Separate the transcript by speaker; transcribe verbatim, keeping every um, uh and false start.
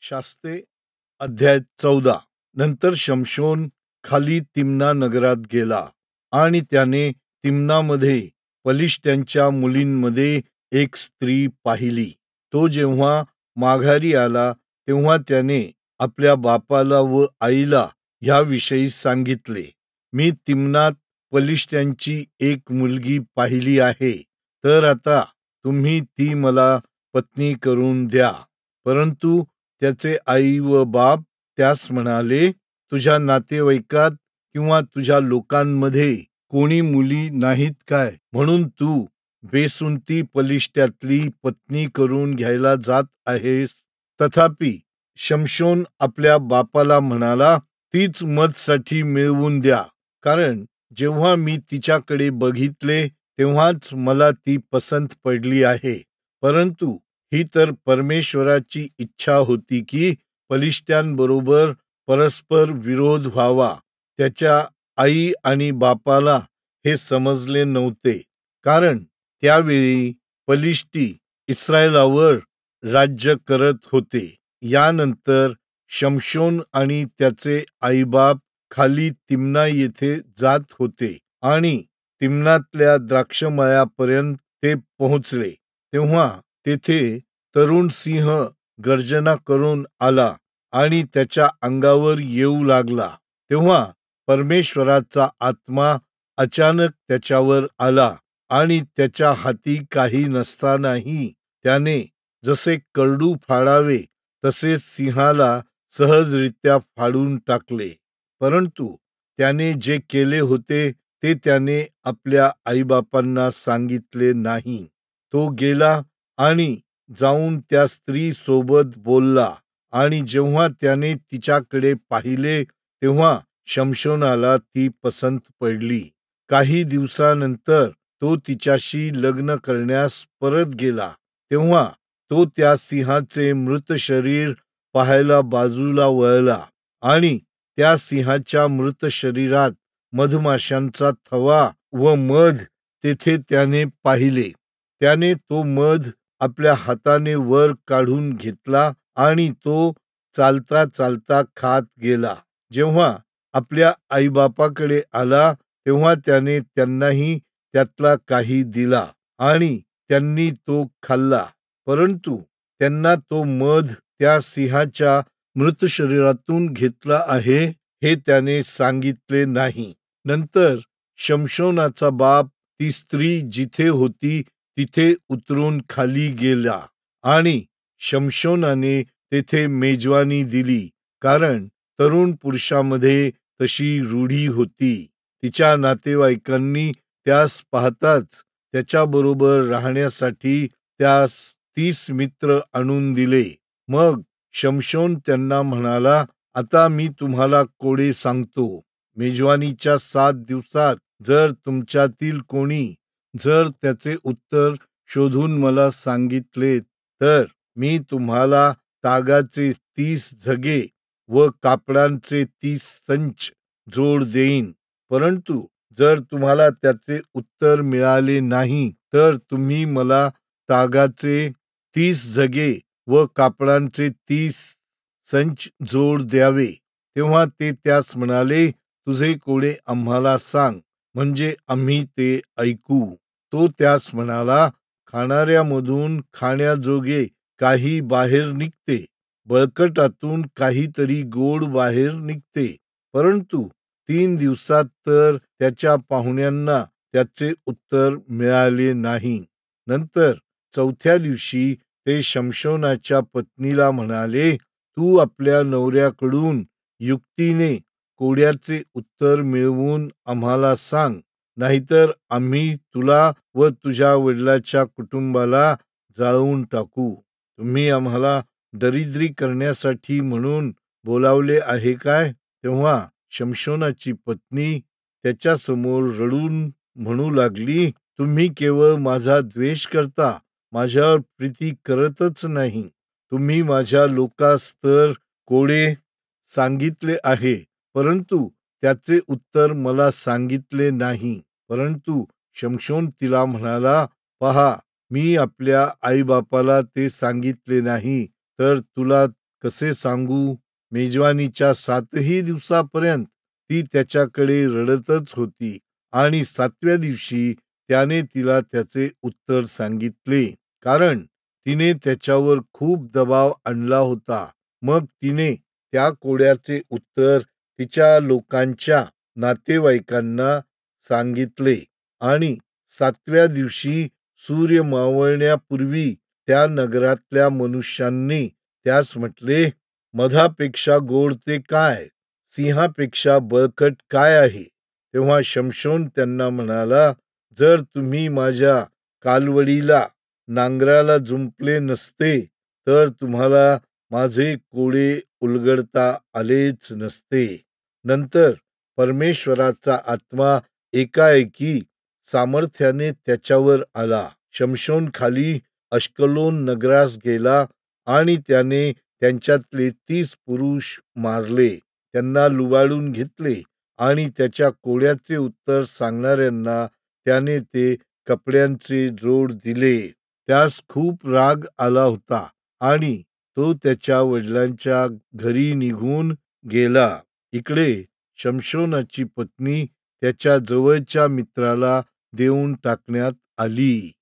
Speaker 1: शास्ते अध्याय चौदा. नंतर शमशोन खाली तिम्ना नगरात गेला आणि त्याने तिम्नामध्ये पलिश्त्यांच्या मुलींमध्ये एक स्त्री पाहिली. तो जेव्हा माघारी आला तेव्हा त्याने आपल्या बापाला व आईला ह्याविषयी सांगितले. मी तिम्नात पलिश्त्यांची एक मुलगी पाहिली आहे, तर आता तुम्ही ती मला पत्नी करून द्या. परंतु त्याचे आई व बाप त्यास म्हणाले, तुझ्या नातेवाईकात किंवा तुझ्या लोकांमध्ये कोणी मुली नाहीत काय, म्हणून तू बेसुंती पलिश्त्यातली पत्नी करून घ्यायला जात आहेस? तथापि शमशोन आपल्या बापाला म्हणाला, तीच मजसाठी मिळवून द्या, कारण जेव्हा मी तिच्याकडे बघितले तेव्हाच मला ती पसंत पडली आहे. परंतु ही तर परमेश्वराची इच्छा होती की पलिश्त्यांबरोबर परस्पर विरोध व्हावा. त्याच्या आई आणि बापाला हे समजले नव्हते, कारण त्यावेळी पलिश्ती इस्रायलावर राज्य करत होते. यानंतर शमशोन आणि त्याचे आईबाप खाली तिम्ना येथे जात होते आणि तिम्नातल्या द्राक्षमळ्यापर्यंत ते पोहोचले. तेव्हा तेथे तरुण सिंह गर्जना करून आला आणि त्याच्या अंगावर येऊ लागला. तेव्हा परमेश्वराचा आत्मा अचानक त्याच्यावर आला आणि त्याच्या हाती काही नसतानाही त्याने जसे करडू फाडावे तसे सिंहाला सहजरित्या फाडून टाकले. परंतु त्याने जे केले होते ते त्याने आपल्या आईबापांना सांगितले नाही. तो गेला आणि जाऊन त्या स्त्री सोबत बोलला आणि जेव्हा त्याने तिच्याकडे पाहिले तेव्हा शमशोनाला ती पसंत पडली. काही दिवसानंतर तो तिच्याशी लग्न करण्यास परत गेला. तेव्हा तो त्या सिंहाचे मृत शरीर पाहायला बाजूला वळला आणि त्या सिंहाच्या मृत शरीरात मधमाशांचा थवा व मध तेथे त्याने पाहिले. त्याने तो मध आपल्या हाताने वर काढून घेतला आणि तो चालता चालता खात गेला. जेव्हा आपल्या आईबापाकडे आला तेव्हा त्याने त्यांनाही त्यातला काही दिला आणि त्यांनी तो खाल्ला. परंतु त्यांना तो मध त्या सिंहाच्या मृत शरीरातून घेतला आहे हे त्याने सांगितले नाही. नंतर शमशोनाचा बाप ती स्त्री जिथे होती तिथे उतरून खाली गेला आणि शमशोनाने तेथे मेजवानी दिली, कारण तरुण पुरुषामध्ये तशी रूढी होती. तिच्या नातेवाईकांनी त्यास पाहताच त्याच्याबरोबर राहण्यासाठी त्यास तीस मित्र आणून दिले. मग शमशोन त्यांना म्हणाला, आता मी तुम्हाला कोडे सांगतो. मेजवानीच्या सात दिवसात जर तुमच्यातील कोणी जर त्याचे उत्तर शोधून मला सांगितले तर मी तुम्हाला तागाचे तीस झगे व कापडांचे तीस संच जोड देईन. परंतु जर तुम्हाला त्याचे उत्तर मिळाले नाही तर तुम्ही मला तागाचे तीस झगे व कापडांचे तीस संच जोड द्यावे. तेव्हा ते त्यास म्हणाले, तुझे कोडे आम्हाला सांग, म्हणजे आम्ही ते ऐकू. तो त्यास म्हणाला, खाणाऱ्यामधून खाण्याजोगे काही बाहेर निघते, बळकटातून काहीतरी गोड बाहेर निघते. परंतु तीन दिवसात तर त्याच्या पाहुण्यांना त्याचे उत्तर मिळाले नाही. नंतर चौथ्या दिवशी ते शमशोनाच्या पत्नीला म्हणाले, तू आपल्या नवऱ्याकडून युक्तीने कोड्याचे उत्तर मिळवून आम्हाला सांग, नाहीतर आम्ही तुला व तुझ्या वडिलाच्या कुटुंबाला जाळून टाकू. तुम्ही आम्हाला दरिद्री करण्यासाठी म्हणून बोलावले आहे काय? तेव्हा शमशोनाची पत्नी त्याच्यासमोर रडून म्हणू लागली, तुम्ही केवळ माझा द्वेष करता, माझ्यावर प्रीती करतच नाही. तुम्ही माझ्या लोकास तर कोडे सांगितले आहे, परंतु त्याचे उत्तर मला सांगितले नाही. परंतु शमशोन तिला म्हणाला, पहा, मी आपल्या आईबापाला ते सांगितले नाही, तर तुला कसे सांगू. मेजवानीच्या सातही दिवसापर्यंत ती त्याच्याकडे रडतच होती आणि सातव्या दिवशी त्याने तिला त्याचे उत्तर सांगितले, कारण तिने त्याच्यावर खूप दबाव आणला होता. मग तिने त्या कोड्याचे उत्तर तिच्या लोकांच्या नातेवाईकांना सांगितले आणि सातव्या दिवशी सूर्य मावळण्यापूर्वी त्या नगरातल्या मनुष्यांनी त्यास म्हटले, मधापेक्षा गोड ते काय, सिंहापेक्षा बळकट काय आहे. तेव्हा शमशोन त्यांना म्हणाला, जर तुम्ही माझ्या कालवडीला नांगराला जुंपले नसते तर तुम्हाला माझे कोडे उलगडता आलेच नसते. नंतर परमेश्वराचा आत्मा एकाएकी सामर्थ्याने त्याच्यावर आला. शमशोन खाली अश्कलोन नगरास गेला आणि त्याने त्यांच्यातले तीस पुरुष मारले, त्यांना लुबाडून घेतले आणि त्याच्या कोड्याचे उत्तर सांगणाऱ्यांना त्याने ते कपड्यांचे जोड दिले. त्यास खूप राग आला होता आणि तो त्याच्या वडिलांच्या घरी निघून गेला. इकडे शमशोनाची पत्नी त्याच्या जवळच्या मित्राला देऊन टाकण्यात आली.